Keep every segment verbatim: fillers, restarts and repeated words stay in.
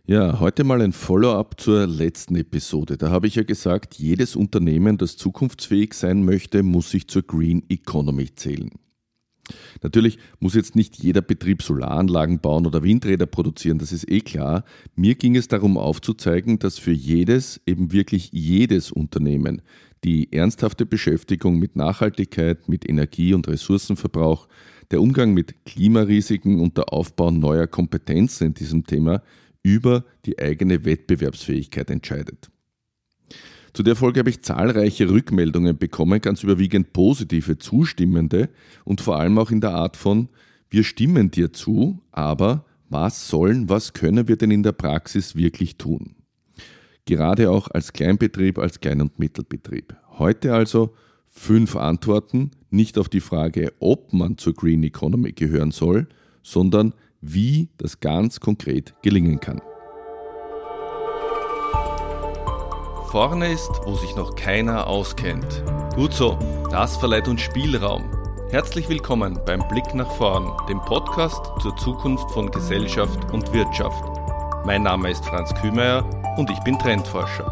Ja, heute mal ein Follow-up zur letzten Episode. Da habe ich ja gesagt, jedes Unternehmen, das zukunftsfähig sein möchte, muss sich zur Green Economy zählen. Natürlich muss jetzt nicht jeder Betrieb Solaranlagen bauen oder Windräder produzieren, das ist eh klar. Mir ging es darum aufzuzeigen, dass für jedes, eben wirklich jedes Unternehmen, die ernsthafte Beschäftigung mit Nachhaltigkeit, mit Energie- und Ressourcenverbrauch, der Umgang mit Klimarisiken und der Aufbau neuer Kompetenzen in diesem Thema über die eigene Wettbewerbsfähigkeit entscheidet. Zu der Folge habe ich zahlreiche Rückmeldungen bekommen, ganz überwiegend positive, zustimmende und vor allem auch in der Art von: Wir stimmen dir zu, aber was sollen, was können wir denn in der Praxis wirklich tun? Gerade auch als Kleinbetrieb, als Klein- und Mittelbetrieb. Heute also fünf Antworten, nicht auf die Frage, ob man zur Green Economy gehören soll, sondern wie das ganz konkret gelingen kann. Vorne ist, wo sich noch keiner auskennt. Gut so, das verleiht uns Spielraum. Herzlich willkommen beim Blick nach vorn, dem Podcast zur Zukunft von Gesellschaft und Wirtschaft. Mein Name ist Franz Kühmeier und ich bin Trendforscher.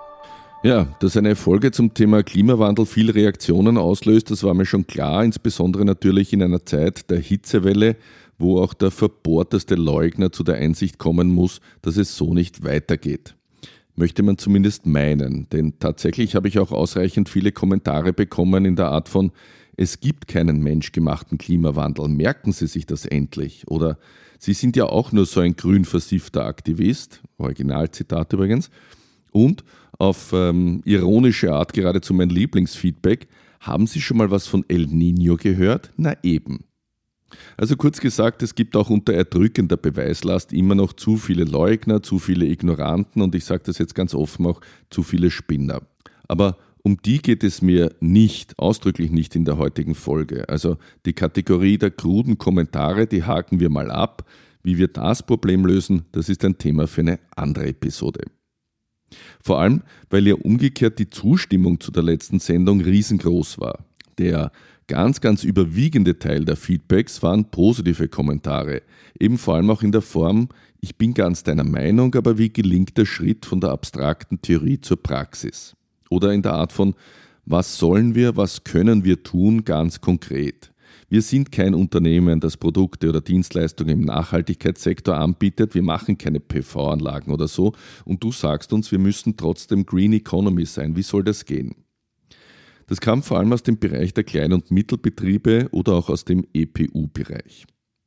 Ja, dass eine Folge zum Thema Klimawandel viele Reaktionen auslöst, das war mir schon klar, insbesondere natürlich in einer Zeit der Hitzewelle, wo auch der verbohrteste Leugner zu der Einsicht kommen muss, dass es so nicht weitergeht. Möchte man zumindest meinen, denn tatsächlich habe ich auch ausreichend viele Kommentare bekommen in der Art von: Es gibt keinen menschgemachten Klimawandel, merken Sie sich das endlich? Oder Sie sind ja auch nur so ein grün versiffter Aktivist, Originalzitat übrigens, und auf ähm, ironische Art geradezu mein Lieblingsfeedback: Haben Sie schon mal was von El Niño gehört? Na eben. Also kurz gesagt, es gibt auch unter erdrückender Beweislast immer noch zu viele Leugner, zu viele Ignoranten und ich sage das jetzt ganz offen auch, zu viele Spinner. Aber um die geht es mir nicht, ausdrücklich nicht in der heutigen Folge. Also die Kategorie der kruden Kommentare, die haken wir mal ab. Wie wir das Problem lösen, das ist ein Thema für eine andere Episode. Vor allem, weil ja umgekehrt die Zustimmung zu der letzten Sendung riesengroß war. Der ganz, ganz überwiegende Teil der Feedbacks waren positive Kommentare. Eben vor allem auch in der Form: Ich bin ganz deiner Meinung, aber wie gelingt der Schritt von der abstrakten Theorie zur Praxis? Oder in der Art von: Was sollen wir, was können wir tun, ganz konkret? Wir sind kein Unternehmen, das Produkte oder Dienstleistungen im Nachhaltigkeitssektor anbietet. Wir machen keine P V-Anlagen oder so. Und du sagst uns, wir müssen trotzdem Green Economy sein. Wie soll das gehen? Das kam vor allem aus dem Bereich der Klein- und Mittelbetriebe oder auch aus dem E P U-Bereich.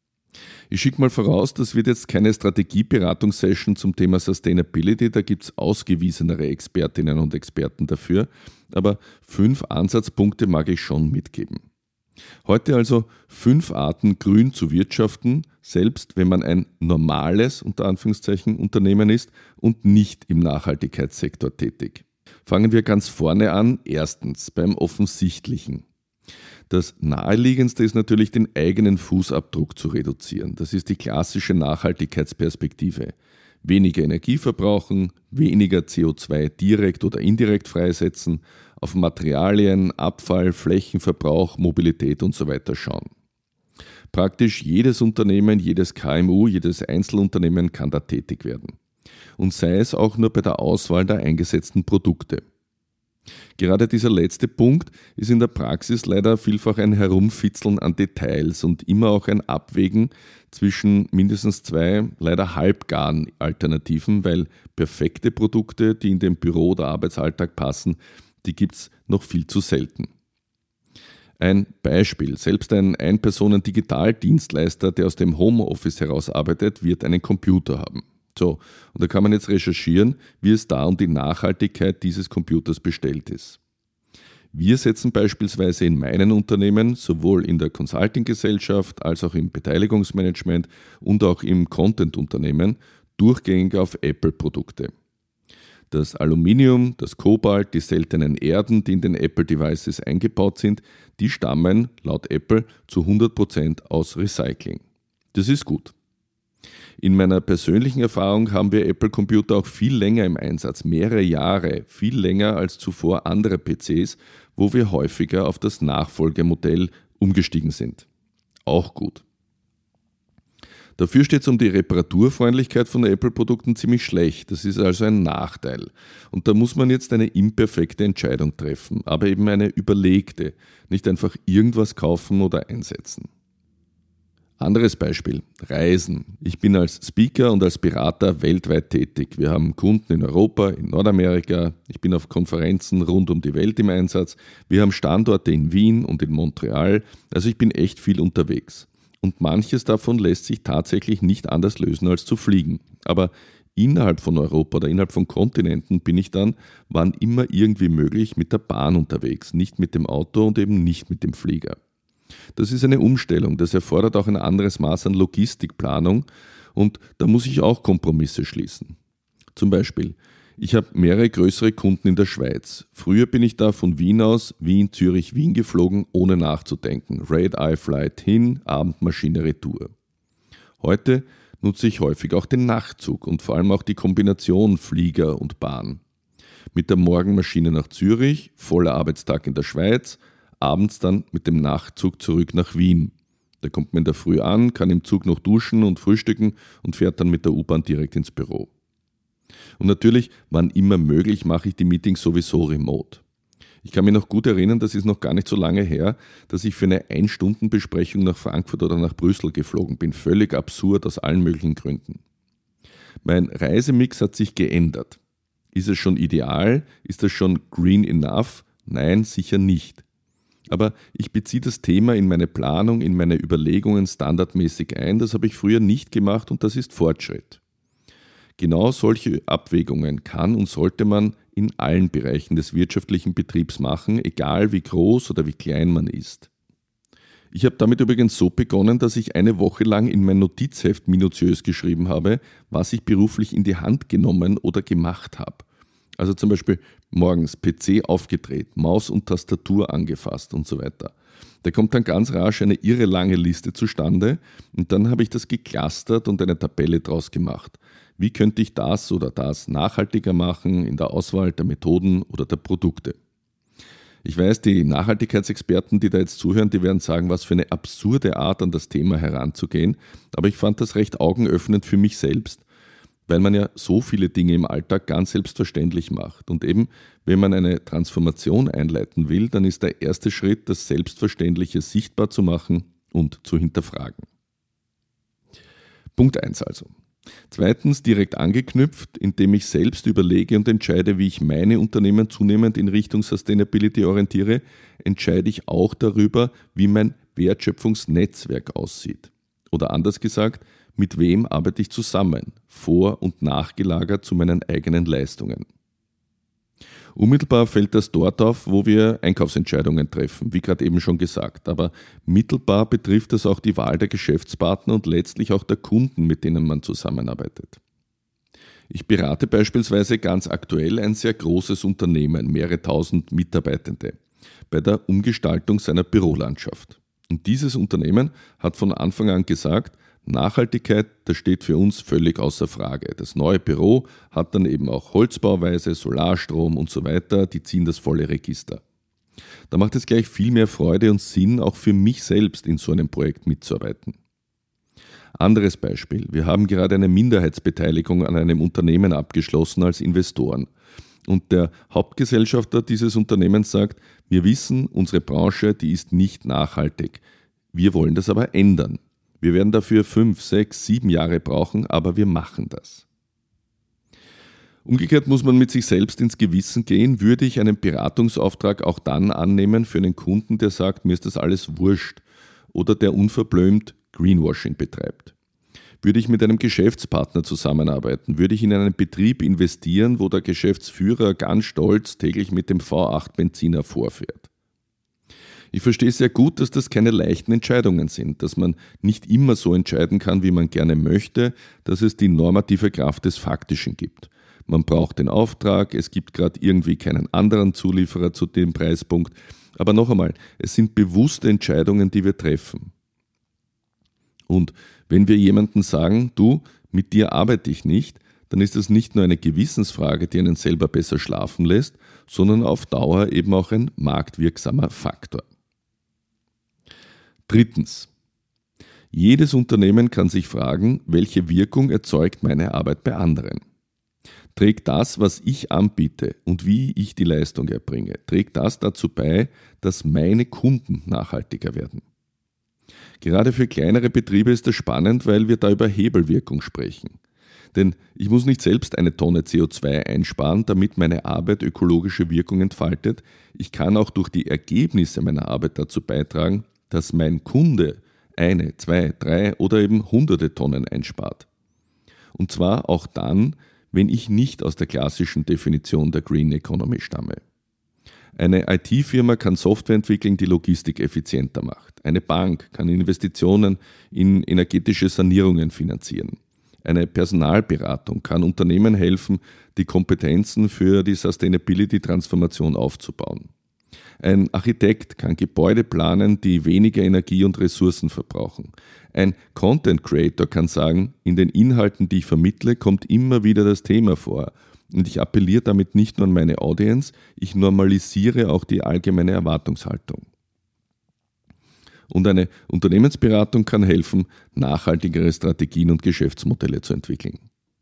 Ich schicke mal voraus, das wird jetzt keine Strategieberatungssession zum Thema Sustainability, da gibt es ausgewiesenere Expertinnen und Experten dafür, aber fünf Ansatzpunkte mag ich schon mitgeben. Heute also fünf Arten, grün zu wirtschaften, selbst wenn man ein normales, unter Anführungszeichen, Unternehmen ist und nicht im Nachhaltigkeitssektor tätig. Fangen wir ganz vorne an. Erstens, beim Offensichtlichen. Das Naheliegendste ist natürlich, den eigenen Fußabdruck zu reduzieren. Das ist die klassische Nachhaltigkeitsperspektive. Weniger Energie verbrauchen, weniger C O zwei direkt oder indirekt freisetzen, auf Materialien, Abfall, Flächenverbrauch, Mobilität und so weiter schauen. Praktisch jedes Unternehmen, jedes K M U, jedes Einzelunternehmen kann da tätig werden. Und sei es auch nur bei der Auswahl der eingesetzten Produkte. Gerade dieser letzte Punkt ist in der Praxis leider vielfach ein Herumfitzeln an Details und immer auch ein Abwägen zwischen mindestens zwei leider halbgaren Alternativen, weil perfekte Produkte, die in den Büro- oder Arbeitsalltag passen, die gibt es noch viel zu selten. Ein Beispiel: Selbst ein Ein-Personen-Digitaldienstleister, der aus dem Homeoffice heraus arbeitet, wird einen Computer haben. So, und da kann man jetzt recherchieren, wie es da um die Nachhaltigkeit dieses Computers bestellt ist. Wir setzen beispielsweise in meinen Unternehmen, sowohl in der Consulting-Gesellschaft als auch im Beteiligungsmanagement und auch im Content-Unternehmen, durchgängig auf Apple-Produkte. Das Aluminium, das Kobalt, die seltenen Erden, die in den Apple-Devices eingebaut sind, die stammen laut Apple zu hundert Prozent aus Recycling. Das ist gut. In meiner persönlichen Erfahrung haben wir Apple-Computer auch viel länger im Einsatz, mehrere Jahre, viel länger als zuvor andere P Cs, wo wir häufiger auf das Nachfolgemodell umgestiegen sind. Auch gut. Dafür steht es um die Reparaturfreundlichkeit von Apple-Produkten ziemlich schlecht. Das ist also ein Nachteil. Und da muss man jetzt eine imperfekte Entscheidung treffen, aber eben eine überlegte, nicht einfach irgendwas kaufen oder einsetzen. Anderes Beispiel, Reisen. Ich bin als Speaker und als Berater weltweit tätig. Wir haben Kunden in Europa, in Nordamerika. Ich bin auf Konferenzen rund um die Welt im Einsatz. Wir haben Standorte in Wien und in Montreal. Also ich bin echt viel unterwegs. Und manches davon lässt sich tatsächlich nicht anders lösen als zu fliegen. Aber innerhalb von Europa oder innerhalb von Kontinenten bin ich dann, wann immer irgendwie möglich, mit der Bahn unterwegs. Nicht mit dem Auto und eben nicht mit dem Flieger. Das ist eine Umstellung, das erfordert auch ein anderes Maß an Logistikplanung und da muss ich auch Kompromisse schließen. Zum Beispiel, ich habe mehrere größere Kunden in der Schweiz. Früher bin ich da von Wien aus, Wien, Zürich, Wien geflogen, ohne nachzudenken. Red-Eye-Flight hin, Abendmaschine retour. Heute nutze ich häufig auch den Nachtzug und vor allem auch die Kombination Flieger und Bahn. Mit der Morgenmaschine nach Zürich, voller Arbeitstag in der Schweiz, abends dann mit dem Nachtzug zurück nach Wien. Da kommt man in der Früh an, kann im Zug noch duschen und frühstücken und fährt dann mit der U-Bahn direkt ins Büro. Und natürlich, wann immer möglich, mache ich die Meetings sowieso remote. Ich kann mich noch gut erinnern, das ist noch gar nicht so lange her, dass ich für eine Ein-Stunden-Besprechung nach Frankfurt oder nach Brüssel geflogen bin. Völlig absurd aus allen möglichen Gründen. Mein Reisemix hat sich geändert. Ist es schon ideal? Ist das schon green enough? Nein, sicher nicht. Aber ich beziehe das Thema in meine Planung, in meine Überlegungen standardmäßig ein. Das habe ich früher nicht gemacht und das ist Fortschritt. Genau solche Abwägungen kann und sollte man in allen Bereichen des wirtschaftlichen Betriebs machen, egal wie groß oder wie klein man ist. Ich habe damit übrigens so begonnen, dass ich eine Woche lang in mein Notizheft minutiös geschrieben habe, was ich beruflich in die Hand genommen oder gemacht habe. Also zum Beispiel morgens P C aufgedreht, Maus und Tastatur angefasst und so weiter. Da kommt dann ganz rasch eine irre lange Liste zustande und dann habe ich das geclustert und eine Tabelle draus gemacht. Wie könnte ich das oder das nachhaltiger machen in der Auswahl der Methoden oder der Produkte? Ich weiß, die Nachhaltigkeitsexperten, die da jetzt zuhören, die werden sagen, was für eine absurde Art an das Thema heranzugehen, aber ich fand das recht augenöffnend für mich selbst, weil man ja so viele Dinge im Alltag ganz selbstverständlich macht. Und eben, wenn man eine Transformation einleiten will, dann ist der erste Schritt, das Selbstverständliche sichtbar zu machen und zu hinterfragen. Punkt eins also. Zweitens, direkt angeknüpft, indem ich selbst überlege und entscheide, wie ich meine Unternehmen zunehmend in Richtung Sustainability orientiere, entscheide ich auch darüber, wie mein Wertschöpfungsnetzwerk aussieht. Oder anders gesagt, mit wem arbeite ich zusammen, vor- und nachgelagert zu meinen eigenen Leistungen. Unmittelbar fällt das dort auf, wo wir Einkaufsentscheidungen treffen, wie gerade eben schon gesagt. Aber mittelbar betrifft das auch die Wahl der Geschäftspartner und letztlich auch der Kunden, mit denen man zusammenarbeitet. Ich berate beispielsweise ganz aktuell ein sehr großes Unternehmen, mehrere tausend Mitarbeitende, bei der Umgestaltung seiner Bürolandschaft. Und dieses Unternehmen hat von Anfang an gesagt, Nachhaltigkeit, das steht für uns völlig außer Frage. Das neue Büro hat dann eben auch Holzbauweise, Solarstrom und so weiter, die ziehen das volle Register. Da macht es gleich viel mehr Freude und Sinn, auch für mich selbst in so einem Projekt mitzuarbeiten. Anderes Beispiel, wir haben gerade eine Minderheitsbeteiligung an einem Unternehmen abgeschlossen als Investoren. Und der Hauptgesellschafter dieses Unternehmens sagt, wir wissen, unsere Branche, die ist nicht nachhaltig. Wir wollen das aber ändern. Wir werden dafür fünf, sechs, sieben Jahre brauchen, aber wir machen das. Umgekehrt muss man mit sich selbst ins Gewissen gehen, würde ich einen Beratungsauftrag auch dann annehmen für einen Kunden, der sagt, mir ist das alles wurscht oder der unverblümt Greenwashing betreibt. Würde ich mit einem Geschäftspartner zusammenarbeiten, würde ich in einen Betrieb investieren, wo der Geschäftsführer ganz stolz täglich mit dem V acht Benziner vorfährt. Ich verstehe sehr gut, dass das keine leichten Entscheidungen sind, dass man nicht immer so entscheiden kann, wie man gerne möchte, dass es die normative Kraft des Faktischen gibt. Man braucht den Auftrag, es gibt gerade irgendwie keinen anderen Zulieferer zu dem Preispunkt. Aber noch einmal, es sind bewusste Entscheidungen, die wir treffen. Und wenn wir jemandem sagen, du, mit dir arbeite ich nicht, dann ist das nicht nur eine Gewissensfrage, die einen selber besser schlafen lässt, sondern auf Dauer eben auch ein marktwirksamer Faktor. Drittens. Jedes Unternehmen kann sich fragen, welche Wirkung erzeugt meine Arbeit bei anderen? Trägt das, was ich anbiete und wie ich die Leistung erbringe, trägt das dazu bei, dass meine Kunden nachhaltiger werden? Gerade für kleinere Betriebe ist das spannend, weil wir da über Hebelwirkung sprechen. Denn ich muss nicht selbst eine Tonne C O zwei einsparen, damit meine Arbeit ökologische Wirkung entfaltet. Ich kann auch durch die Ergebnisse meiner Arbeit dazu beitragen, dass mein Kunde eine, zwei, drei oder eben hunderte Tonnen einspart. Und zwar auch dann, wenn ich nicht aus der klassischen Definition der Green Economy stamme. Eine I T-Firma kann Software entwickeln, die Logistik effizienter macht. Eine Bank kann Investitionen in energetische Sanierungen finanzieren. Eine Personalberatung kann Unternehmen helfen, die Kompetenzen für die Sustainability-Transformation aufzubauen. Ein Architekt kann Gebäude planen, die weniger Energie und Ressourcen verbrauchen. Ein Content Creator kann sagen, in den Inhalten, die ich vermittle, kommt immer wieder das Thema vor. Und ich appelliere damit nicht nur an meine Audience, ich normalisiere auch die allgemeine Erwartungshaltung. Und eine Unternehmensberatung kann helfen, nachhaltigere Strategien und Geschäftsmodelle zu entwickeln.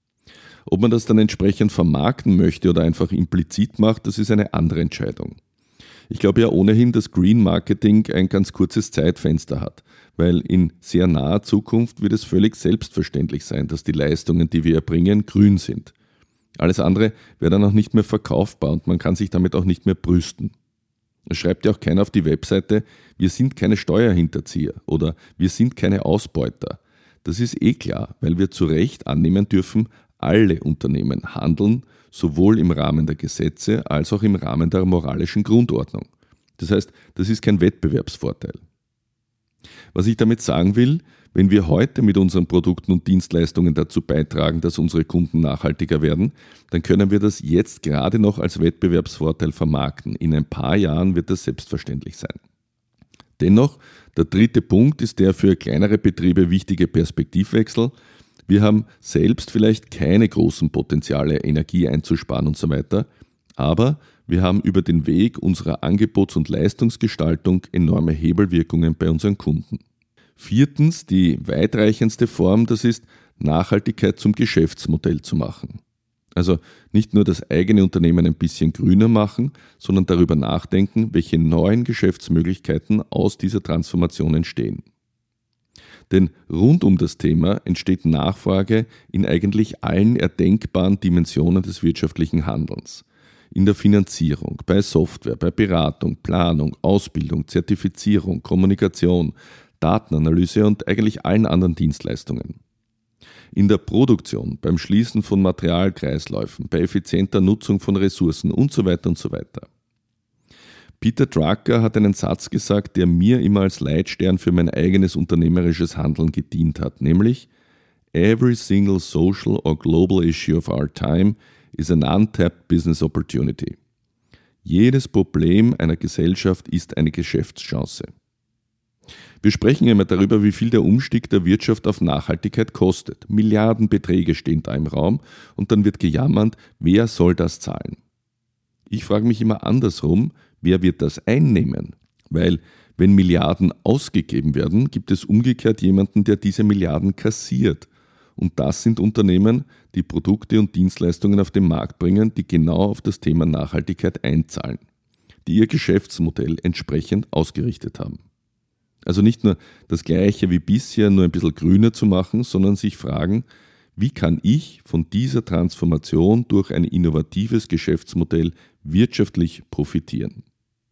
Ob man das dann entsprechend vermarkten möchte oder einfach implizit macht, das ist eine andere Entscheidung. Ich glaube ja ohnehin, dass Green Marketing ein ganz kurzes Zeitfenster hat, weil in sehr naher Zukunft wird es völlig selbstverständlich sein, dass die Leistungen, die wir erbringen, grün sind. Alles andere wäre dann auch nicht mehr verkaufbar und man kann sich damit auch nicht mehr brüsten. Es schreibt ja auch keiner auf die Webseite, wir sind keine Steuerhinterzieher oder wir sind keine Ausbeuter. Das ist eh klar, weil wir zu Recht annehmen dürfen, alle Unternehmen handeln, sowohl im Rahmen der Gesetze als auch im Rahmen der moralischen Grundordnung. Das heißt, das ist kein Wettbewerbsvorteil. Was ich damit sagen will, wenn wir heute mit unseren Produkten und Dienstleistungen dazu beitragen, dass unsere Kunden nachhaltiger werden, dann können wir das jetzt gerade noch als Wettbewerbsvorteil vermarkten. In ein paar Jahren wird das selbstverständlich sein. Dennoch, der dritte Punkt ist der für kleinere Betriebe wichtige Perspektivwechsel. Wir haben selbst vielleicht keine großen Potenziale, Energie einzusparen und so weiter, aber wir haben über den Weg unserer Angebots- und Leistungsgestaltung enorme Hebelwirkungen bei unseren Kunden. Viertens, die weitreichendste Form, das ist, Nachhaltigkeit zum Geschäftsmodell zu machen. Also nicht nur das eigene Unternehmen ein bisschen grüner machen, sondern darüber nachdenken, welche neuen Geschäftsmöglichkeiten aus dieser Transformation entstehen. Denn rund um das Thema entsteht Nachfrage in eigentlich allen erdenkbaren Dimensionen des wirtschaftlichen Handelns. In der Finanzierung, bei Software, bei Beratung, Planung, Ausbildung, Zertifizierung, Kommunikation, Datenanalyse und eigentlich allen anderen Dienstleistungen. In der Produktion, beim Schließen von Materialkreisläufen, bei effizienter Nutzung von Ressourcen und so weiter und so weiter. Peter Drucker hat einen Satz gesagt, der mir immer als Leitstern für mein eigenes unternehmerisches Handeln gedient hat, nämlich Every single social or global issue of our time is an untapped business opportunity. Jedes Problem einer Gesellschaft ist eine Geschäftschance. Wir sprechen immer darüber, wie viel der Umstieg der Wirtschaft auf Nachhaltigkeit kostet. Milliardenbeträge stehen da im Raum und dann wird gejammert, wer soll das zahlen? Ich frage mich immer andersrum, wer wird das einnehmen? Weil wenn Milliarden ausgegeben werden, gibt es umgekehrt jemanden, der diese Milliarden kassiert. Und das sind Unternehmen, die Produkte und Dienstleistungen auf den Markt bringen, die genau auf das Thema Nachhaltigkeit einzahlen, die ihr Geschäftsmodell entsprechend ausgerichtet haben. Also nicht nur das Gleiche wie bisher, nur ein bisschen grüner zu machen, sondern sich fragen, wie kann ich von dieser Transformation durch ein innovatives Geschäftsmodell wirtschaftlich profitieren?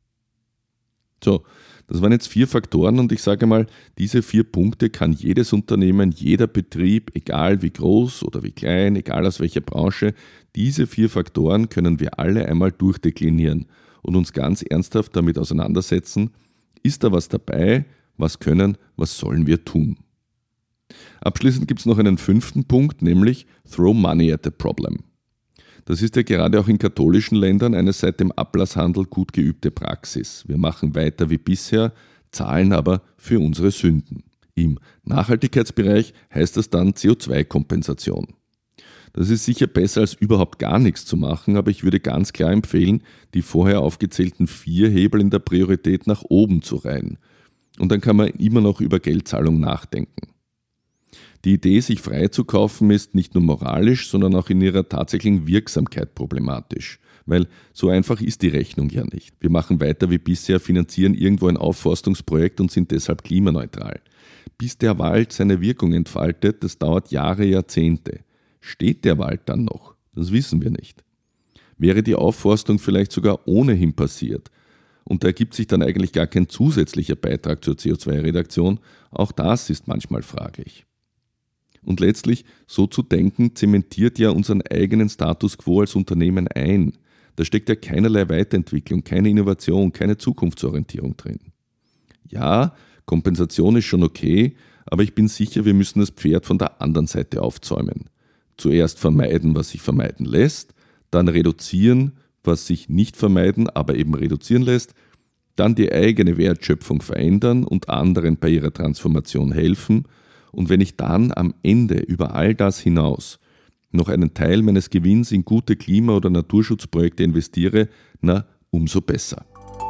So, das waren jetzt vier Faktoren und ich sage mal, diese vier Punkte kann jedes Unternehmen, jeder Betrieb, egal wie groß oder wie klein, egal aus welcher Branche, diese vier Faktoren können wir alle einmal durchdeklinieren und uns ganz ernsthaft damit auseinandersetzen, ist da was dabei, was können, was sollen wir tun? Abschließend gibt es noch einen fünften Punkt, nämlich Throw Money at the Problem. Das ist ja gerade auch in katholischen Ländern eine seit dem Ablasshandel gut geübte Praxis. Wir machen weiter wie bisher, zahlen aber für unsere Sünden. Im Nachhaltigkeitsbereich heißt das dann C O zwei Kompensation. Das ist sicher besser als überhaupt gar nichts zu machen, aber ich würde ganz klar empfehlen, die vorher aufgezählten vier Hebel in der Priorität nach oben zu reihen. Und dann kann man immer noch über Geldzahlung nachdenken. Die Idee, sich freizukaufen, ist nicht nur moralisch, sondern auch in ihrer tatsächlichen Wirksamkeit problematisch. Weil so einfach ist die Rechnung ja nicht. Wir machen weiter wie bisher, finanzieren irgendwo ein Aufforstungsprojekt und sind deshalb klimaneutral. Bis der Wald seine Wirkung entfaltet, das dauert Jahre, Jahrzehnte. Steht der Wald dann noch? Das wissen wir nicht. Wäre die Aufforstung vielleicht sogar ohnehin passiert und da ergibt sich dann eigentlich gar kein zusätzlicher Beitrag zur C O zwei Reduktion, auch das ist manchmal fraglich. Und letztlich, so zu denken, zementiert ja unseren eigenen Status quo als Unternehmen ein. Da steckt ja keinerlei Weiterentwicklung, keine Innovation, keine Zukunftsorientierung drin. Ja, Kompensation ist schon okay, aber ich bin sicher, wir müssen das Pferd von der anderen Seite aufzäumen. Zuerst vermeiden, was sich vermeiden lässt, dann reduzieren, was sich nicht vermeiden, aber eben reduzieren lässt, dann die eigene Wertschöpfung verändern und anderen bei ihrer Transformation helfen. Und wenn ich dann am Ende über all das hinaus noch einen Teil meines Gewinns in gute Klima- oder Naturschutzprojekte investiere, na, umso besser.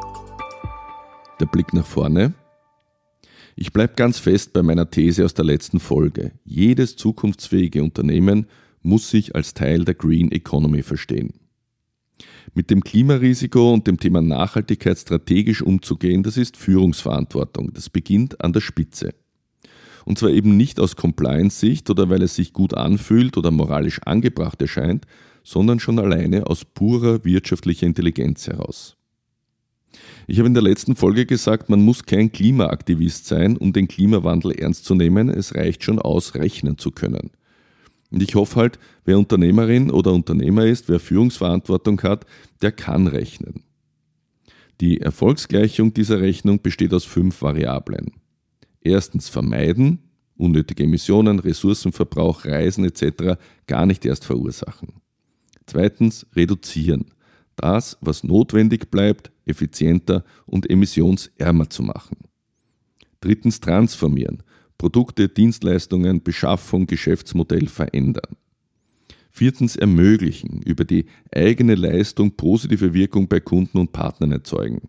Der Blick nach vorne. Ich bleibe ganz fest bei meiner These aus der letzten Folge. Jedes zukunftsfähige Unternehmen muss sich als Teil der Green Economy verstehen. Mit dem Klimarisiko und dem Thema Nachhaltigkeit strategisch umzugehen, das ist Führungsverantwortung. Das beginnt an der Spitze. Und zwar eben nicht aus Compliance-Sicht oder weil es sich gut anfühlt oder moralisch angebracht erscheint, sondern schon alleine aus purer wirtschaftlicher Intelligenz heraus. Ich habe in der letzten Folge gesagt, man muss kein Klimaaktivist sein, um den Klimawandel ernst zu nehmen. Es reicht schon aus, rechnen zu können. Und ich hoffe halt, wer Unternehmerin oder Unternehmer ist, wer Führungsverantwortung hat, der kann rechnen. Die Erfolgsgleichung dieser Rechnung besteht aus fünf Variablen. Erstens vermeiden, unnötige Emissionen, Ressourcenverbrauch, Reisen et cetera gar nicht erst verursachen. Zweitens reduzieren, das, was notwendig bleibt, effizienter und emissionsärmer zu machen. Drittens transformieren, Produkte, Dienstleistungen, Beschaffung, Geschäftsmodell verändern. Viertens ermöglichen, über die eigene Leistung positive Wirkung bei Kunden und Partnern erzeugen.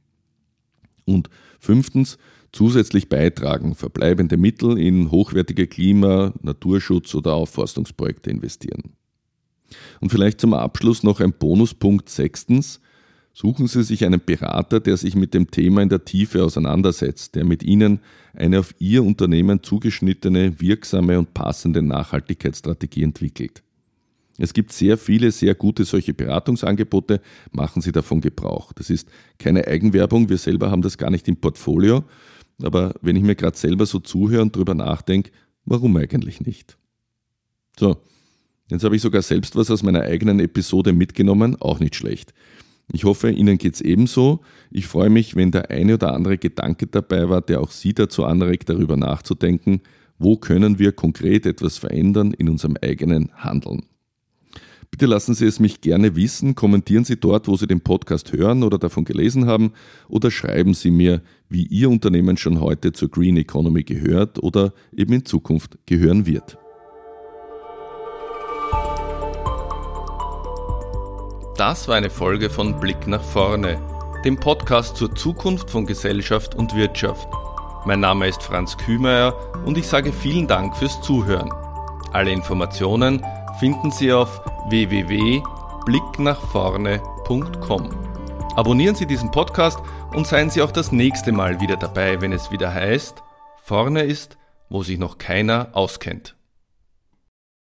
Und fünftens zusätzlich beitragen, verbleibende Mittel in hochwertige Klima-, Naturschutz- oder Aufforstungsprojekte investieren. Und vielleicht zum Abschluss noch ein Bonuspunkt. Sechstens, suchen Sie sich einen Berater, der sich mit dem Thema in der Tiefe auseinandersetzt, der mit Ihnen eine auf Ihr Unternehmen zugeschnittene, wirksame und passende Nachhaltigkeitsstrategie entwickelt. Es gibt sehr viele, sehr gute solche Beratungsangebote, machen Sie davon Gebrauch. Das ist keine Eigenwerbung, wir selber haben das gar nicht im Portfolio, aber wenn ich mir gerade selber so zuhöre und drüber nachdenke, warum eigentlich nicht? So, jetzt habe ich sogar selbst was aus meiner eigenen Episode mitgenommen, auch nicht schlecht. Ich hoffe, Ihnen geht es ebenso. Ich freue mich, wenn der eine oder andere Gedanke dabei war, der auch Sie dazu anregt, darüber nachzudenken, wo können wir konkret etwas verändern in unserem eigenen Handeln. Bitte lassen Sie es mich gerne wissen, kommentieren Sie dort, wo Sie den Podcast hören oder davon gelesen haben, oder schreiben Sie mir, wie Ihr Unternehmen schon heute zur Green Economy gehört oder eben in Zukunft gehören wird. Das war eine Folge von Blick nach vorne, dem Podcast zur Zukunft von Gesellschaft und Wirtschaft. Mein Name ist Franz Kühmeier und ich sage vielen Dank fürs Zuhören. Alle Informationen finden Sie auf w w w punkt blick nach vorne punkt com. Abonnieren Sie diesen Podcast und seien Sie auch das nächste Mal wieder dabei, wenn es wieder heißt, vorne ist, wo sich noch keiner auskennt.